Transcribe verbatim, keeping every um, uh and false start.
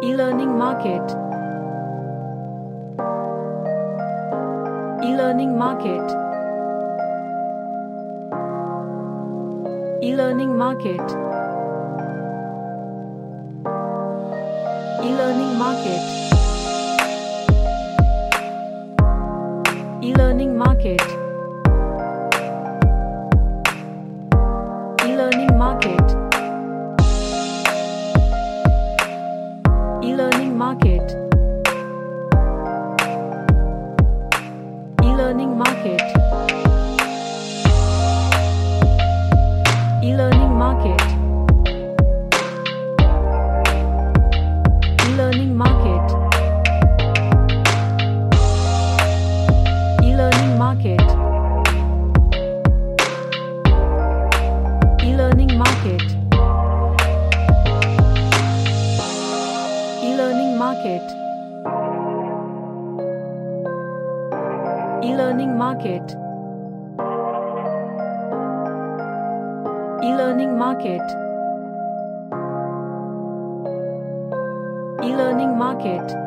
E-learning market. E-learning market. E-learning market. E-learning market. E-learning market. E-learning market. E-learning market. E-learning market. E-learning market. E-learning market. E-learning market. E-learning market. E-learning market. E-learning market. E-learning market. E-learning market.